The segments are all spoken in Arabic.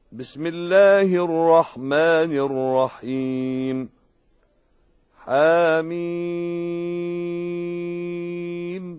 بسم الله الرحمن الرحيم. حميم.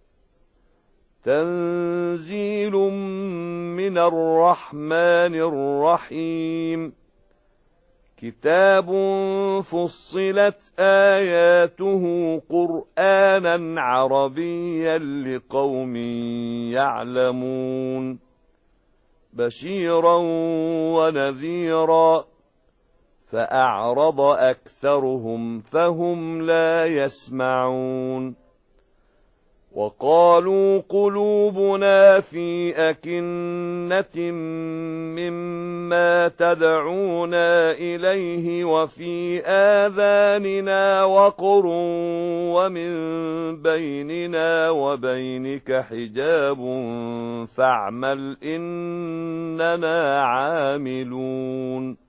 تنزيل من الرحمن الرحيم. كتاب فصلت آياته قرآنا عربيا لقوم يعلمون. بشيرا ونذيرا، فأعرض أكثرهم فهم لا يسمعون. وقالوا قلوبنا في أكنة مما تدعونا إليه وفي آذاننا وقر ومن بيننا وبينك حجاب فاعمل إننا عاملون.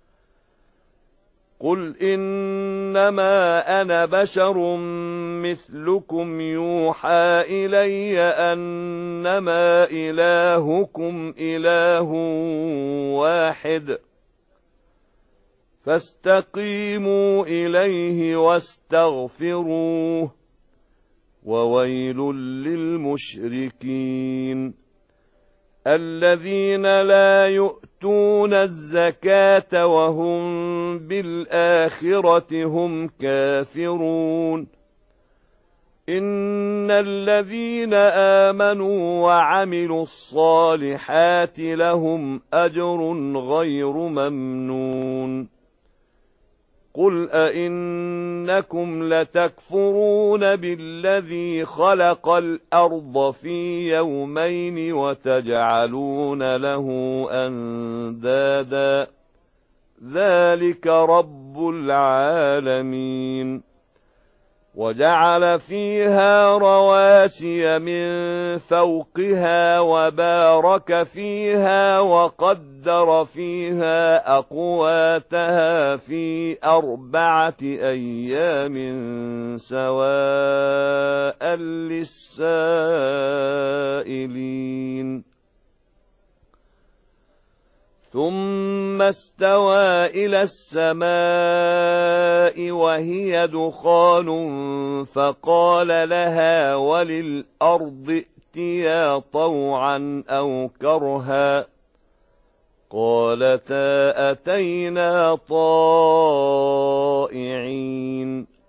قل إنما أنا بشر مثلكم يوحى إلي أنما إلهكم إله واحد فاستقيموا إليه واستغفروه وويل للمشركين الذين لا يؤتون الزكاة وهم بالآخرة هم كافرون. إن الذين آمنوا وعملوا الصالحات لهم أجر غير ممنون. قل أئنكم لتكفرون بالذي خلق الأرض في يومين وتجعلون له أندادا ذلك رب العالمين. وجعل فيها رواسي من فوقها وبارك فيها وقدر فيها أقواتها في 4 أيام سواء للسائلين. ثم استوى إلى السماء وهي دخان فقال لها وللأرض ائتيا طوعا أو كرها قالتا أتينا طائعين.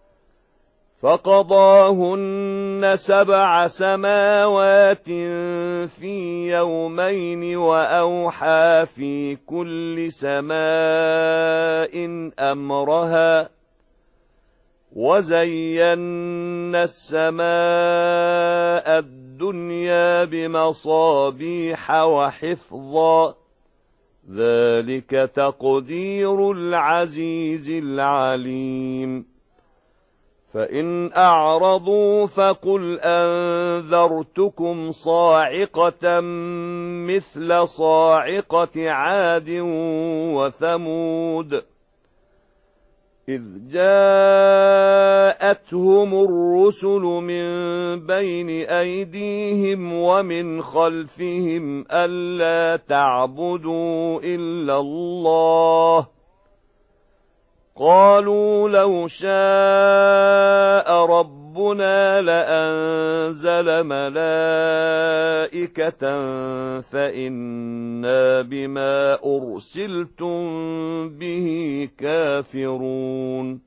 فقضاهن 7 سماوات في يومين وأوحى في كل سماء أمرها وزينا السماء الدنيا بمصابيح وحفظا ذلك تقدير العزيز العليم. فإن أعرضوا فقل أنذرتكم صاعقة مثل صاعقة عاد وثمود إذ جاءتهم الرسل من بين أيديهم ومن خلفهم ألا تعبدوا إلا الله قالوا لو شاء ربنا لأنزل ملائكة فإنا بما أرسلتم به كافرون.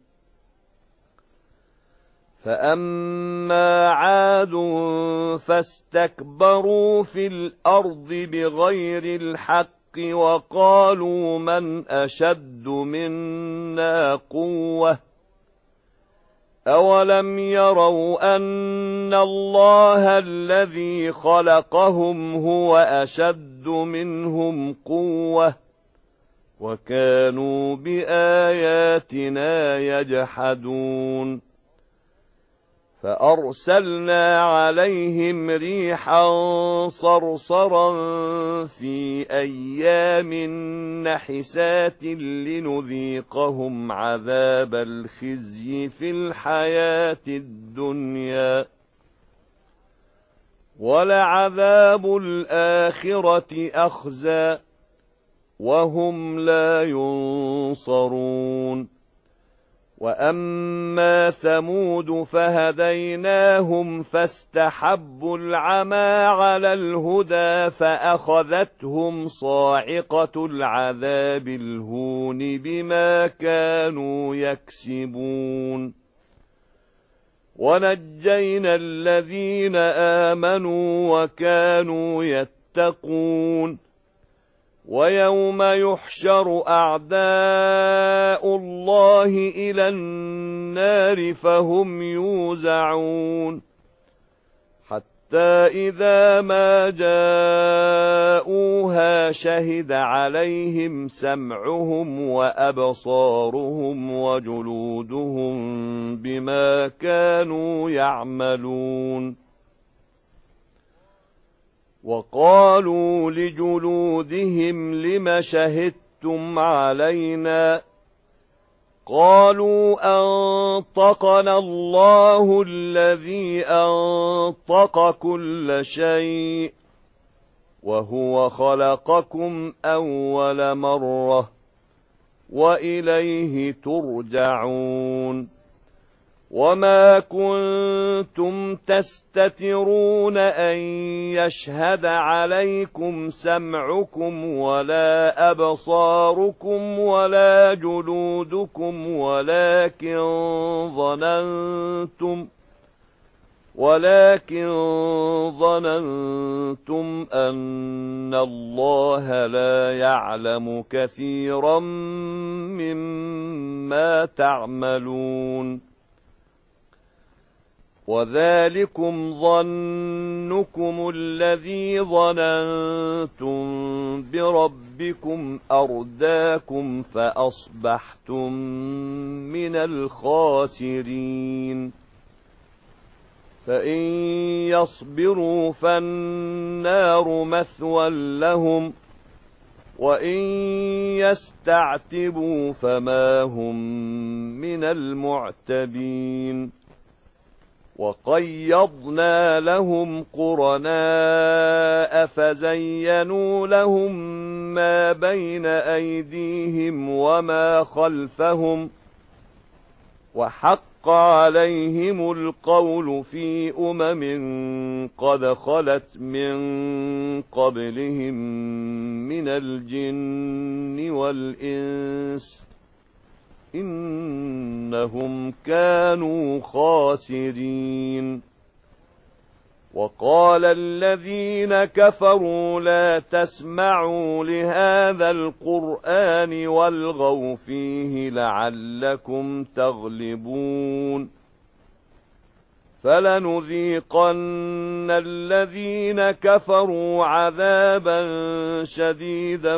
فأما عاد فاستكبروا في الأرض بغير الحق وقالوا من أشد منا قوة أولم يروا أن الله الذي خلقهم هو أشد منهم قوة وكانوا بآياتنا يجحدون. فأرسلنا عليهم ريحا صرصرا في أيام نحسات لنذيقهم عذاب الخزي في الحياة الدنيا ولعذاب الآخرة أخزى وهم لا ينصرون. وأما ثمود فهديناهم فاستحبوا العمى على الهدى فأخذتهم صاعقة العذاب الهون بما كانوا يكسبون. ونجينا الذين آمنوا وكانوا يتقون. ويوم يحشر أعداء الله إلى النار فهم يوزعون حتى إذا ما جاءوها شهد عليهم سمعهم وأبصارهم وجلودهم بما كانوا يعملون. وقالوا لجلودهم لم شهدتم علينا؟ قالوا أنطقنا الله الذي أنطق كل شيء وهو خلقكم أول مرة وإليه ترجعون. وما كنتم تستترون أن يشهد عليكم سمعكم ولا أبصاركم ولا جلودكم ولكن ظننتم أن الله لا يعلم كثيرا مما تعملون. وذلكم ظنكم الذي ظننتم بربكم أرداكم فأصبحتم من الخاسرين. فإن يصبروا فالنار مثوى لهم وإن يستعتبوا فما هم من المعتبين. وقيضنا لهم قرناء فزينوا لهم ما بين أيديهم وما خلفهم وحق عليهم القول في قد خلت من قبلهم من الجن والإنس إنهم كانوا خاسرين. وقال الذين كفروا لا تسمعوا لهذا القرآن والغوا فيه لعلكم تغلبون. فلنذيقن الذين كفروا عذابا شديدا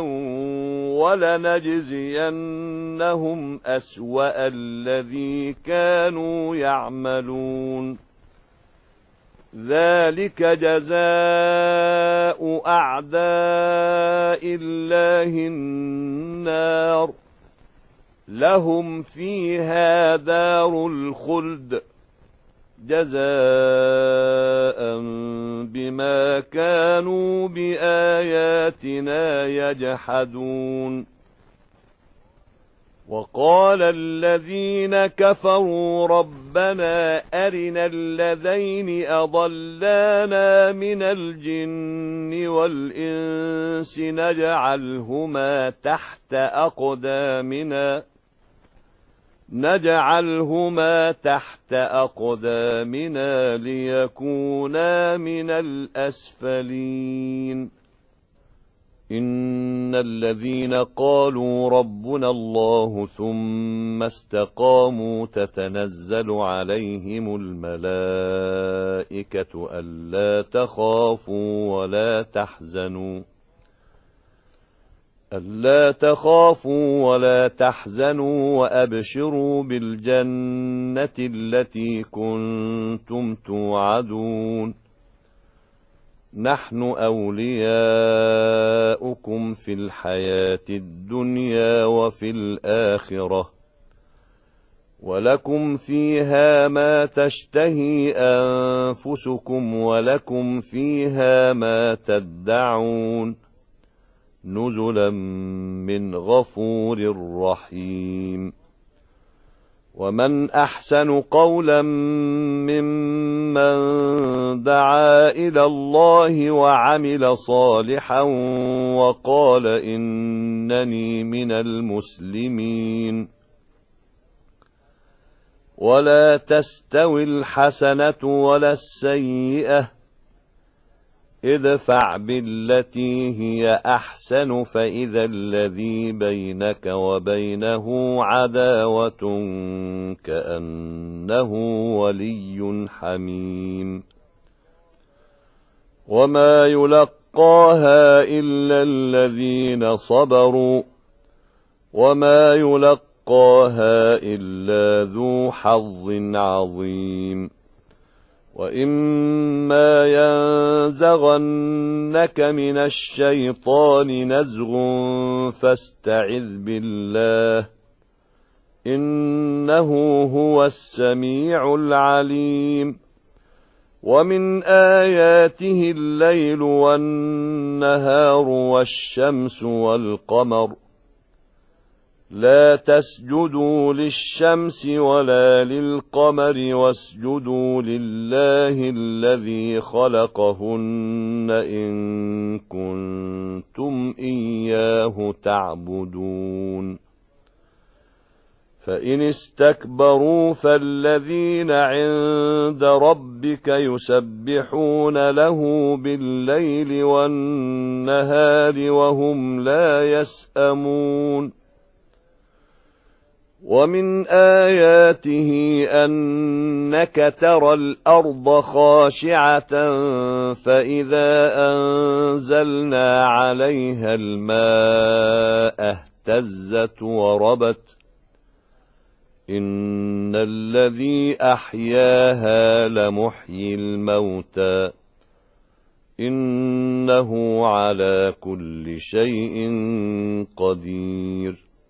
ولنجزينهم أسوأ الذي كانوا يعملون. ذلك جزاء أعداء الله النار لهم فيها دار الخلد جزاء بما كانوا بآياتنا يجحدون. وقال الذين كفروا ربنا أرنا الذين أضلانا من الجن والإنس نجعلهما تحت أقدامنا ليكونا من الأسفلين. إن الذين قالوا ربنا الله ثم استقاموا تتنزل عليهم الملائكة ألا تخافوا ولا تحزنوا وأبشروا بالجنة التي كنتم توعدون. نحن أولياؤكم في الحياة الدنيا وفي الآخرة ولكم فيها ما تشتهي أنفسكم ولكم فيها ما تدعون نزلا من غفور رحيم. ومن أحسن قولا ممن دعا إلى الله وعمل صالحا وقال إنني من المسلمين. ولا تستوي الحسنة ولا السيئة، ادفع بالتي هي أحسن فإذا الذي بينك وبينه عداوة كأنه ولي حميم. وما يلقاها إلا الذين صبروا وما يلقاها إلا ذو حظ عظيم. وإما ينزغنك من الشيطان نزغ فاستعذ بالله إنه هو السميع العليم. ومن آياته الليل والنهار والشمس والقمر. لا تسجدوا للشمس ولا للقمر واسجدوا لله الذي خلقهن إن كنتم إياه تعبدون. فإن استكبروا فالذين عند ربك يسبحون له بالليل والنهار وهم لا يسأمون. ومن آياته أنك ترى الأرض خاشعة فإذا أنزلنا عليها الماء اهتزت وربت إن الذي أحياها لمحيي الموتى إنه على كل شيء قدير.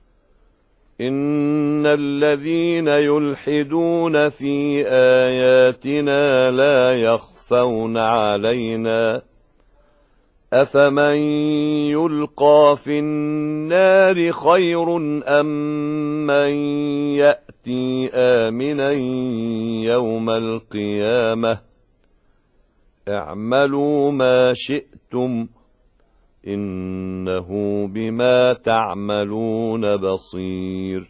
إن الذين يلحدون في آياتنا لا يخفون علينا أفمن يلقى في النار خير أم من يأتي آمنا يوم القيامة اعملوا ما شئتم إنه بما تعملون بصير.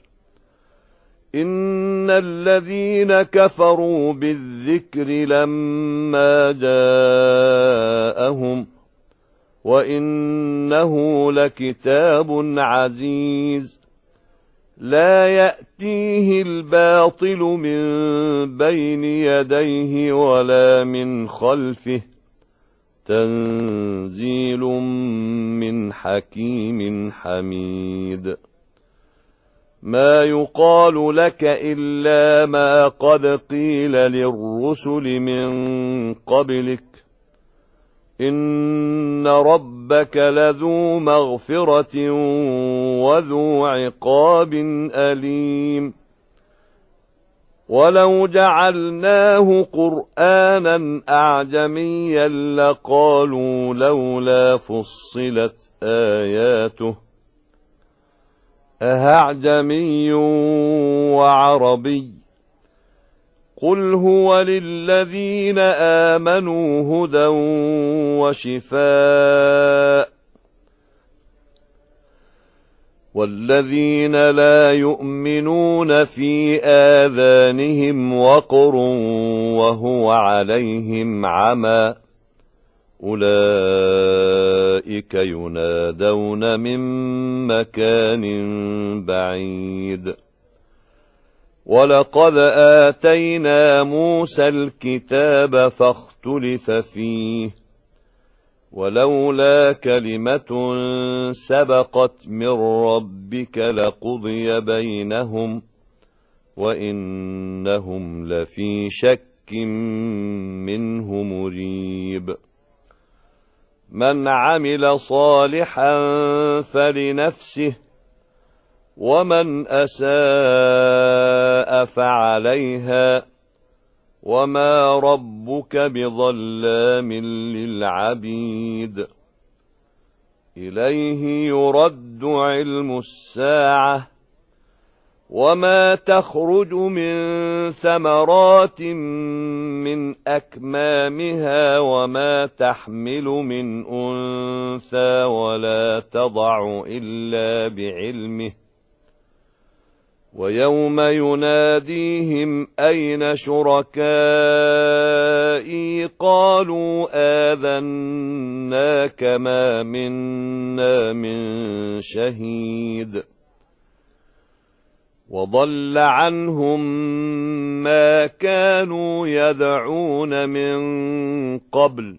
إن الذين كفروا بالذكر لما جاءهم وإنه لكتاب عزيز لا يأتيه الباطل من بين يديه ولا من خلفه تنزيل من حكيم حميد. ما يقال لك إلا ما قد قيل للرسل من قبلك إن ربك لذو مغفرة وذو عقاب أليم. ولو جعلناه قرآنا أعجميا لقالوا لولا فصلت آياته أأعجمي وعربي قل هو للذين آمنوا هدى وشفاء والذين لا يؤمنون في آذانهم وقر وهو عليهم عمى أولئك ينادون من مكان بعيد. ولقد آتينا موسى الكتاب فاختلف فيه ولولا كلمة سبقت من ربك لقضي بينهم وإنهم لفي شك منه مريب. من عمل صالحا فلنفسه ومن أساء فعليها وما ربك بظلام للعبيد. إليه يرد علم الساعة وما تخرج من ثمرات من أكمامها وما تحمل من أنثى ولا تضع إلا بعلمه ويوم يناديهم أين شركائي قالوا آذناك ما منا من شهيد وضل عنهم ما كانوا يدعون من قبل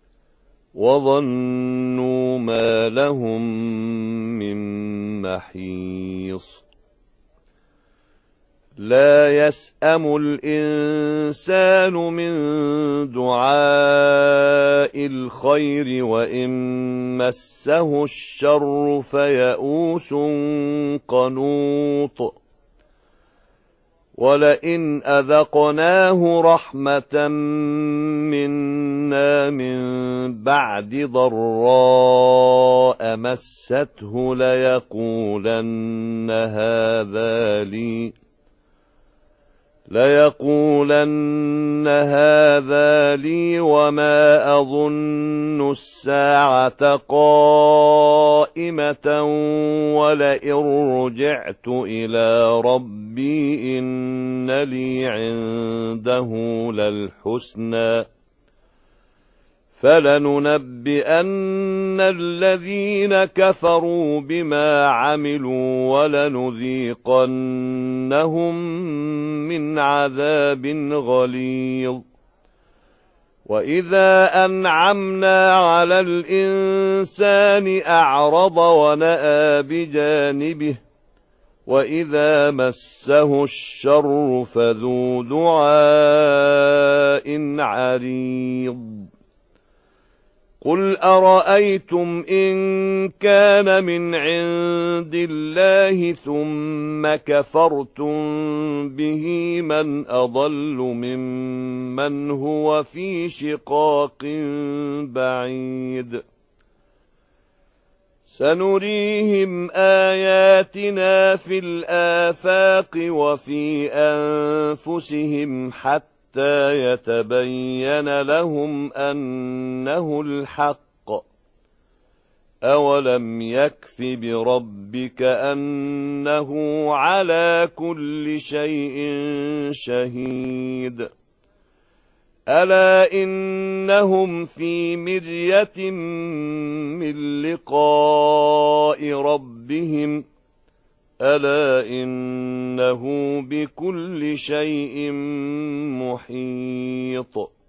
وظنوا ما لهم من محيص لا يسأم الإنسان من دعاء الخير وإن مسه الشر فيئوس قنوط ولئن أذقناه رحمة منا من بعد ضراء مسته ليقولن هذا لي وما أظن الساعة قائمة ولئن رجعت إلى ربي إن لي عنده للحسنى فلننبئن الذين كفروا بما عملوا ولنذيقنهم من عذاب غليظ وإذا أنعمنا على الإنسان أعرض ونأى بجانبه وإذا مسه الشر فذو دعاء عريض قل أرأيتم إن كان من عند الله ثم كفرتم به من أضل ممن هو في شقاق بعيد سنريهم آياتنا في الآفاق وفي أنفسهم حتى يتبين لهم أنه الحق أولم يكف بربك أنه على كل شيء شهيد ألا إنهم في مرية من لقاء ربهم ألا إنه بكل شيء محيط